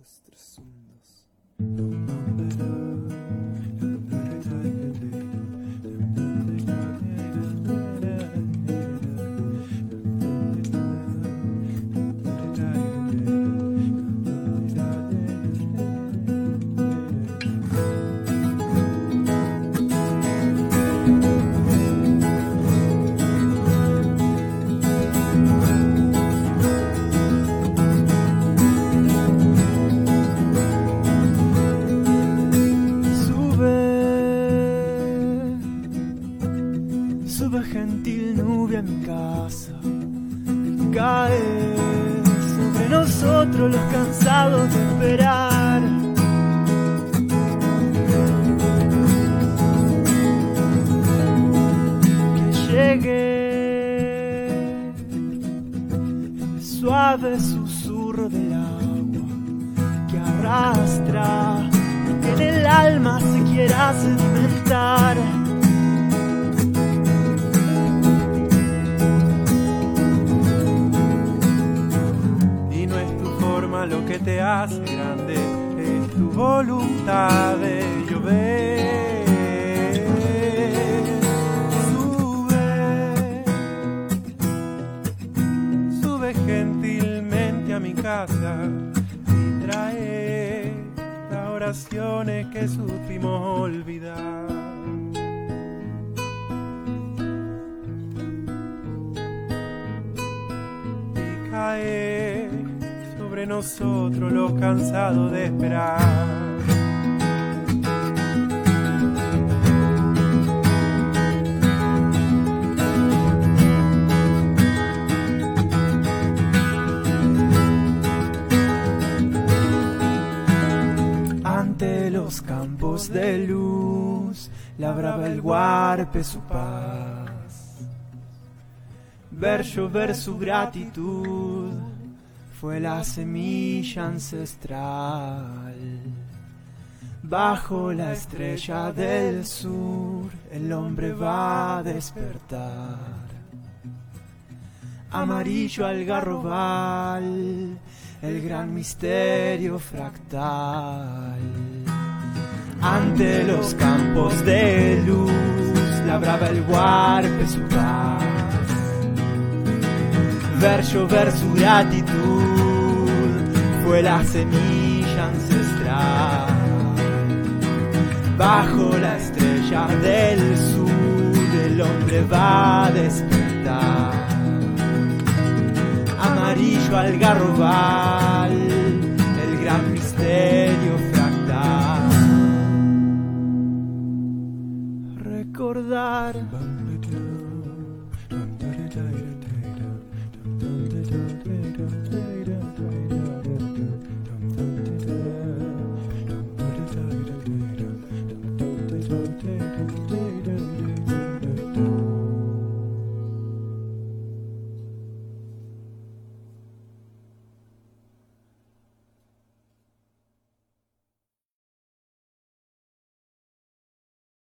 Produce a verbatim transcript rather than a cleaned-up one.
Sube gentil nube a mi casa, cae sobre nosotros los cansados de esperar. Que llegue el suave susurro del agua que arrastra lo que en el alma se quiera sedimentar. Lo que te hace grande es tu voluntad de llover. Sube, sube gentilmente a mi casa y trae las oraciones que supimos olvidar. Y cae sobre nosotros los cansados de esperar. Ante los campos de luz labraba el huarpe su paz. Ver llover su gratitud fue la semilla ancestral. Bajo la estrella del sur el hombre va a despertar. Amarillo algarrobal, el gran misterio fractal. Ante los campos de luz labraba el huarpe su paz. Ver llover su gratitud fue la semilla ancestral. Bajo la estrella del sur el hombre va a despertar. Amarillo algarrobal,